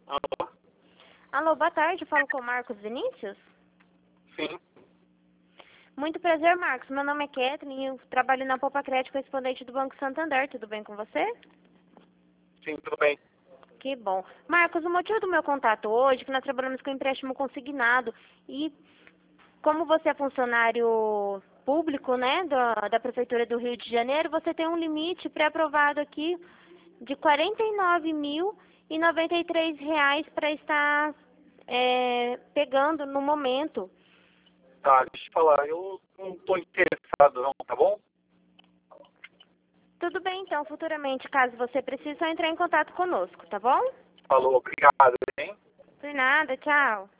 Alô? Alô, boa tarde, eu falo com o Marcos Vinícius. Sim, Muito prazer, Marcos. Meu nome é Kathleen e eu trabalho na Poupa Crédito correspondente do Banco Santander. Tudo bem com você? sim, tudo bem. Que bom. Marcos, o motivo do meu contato hoje é que nós trabalhamos com empréstimo consignado e como você é funcionário público, né, da Prefeitura do Rio de Janeiro, você tem um limite pré-aprovado aqui de R$ 49.093 para estar pegando no momento. Tá, deixa eu falar, eu não tô interessado não, tá bom? Tudo bem, então, futuramente, caso você precise, só entrar em contato conosco, tá bom? Falou, obrigado, hein? Por nada, tchau.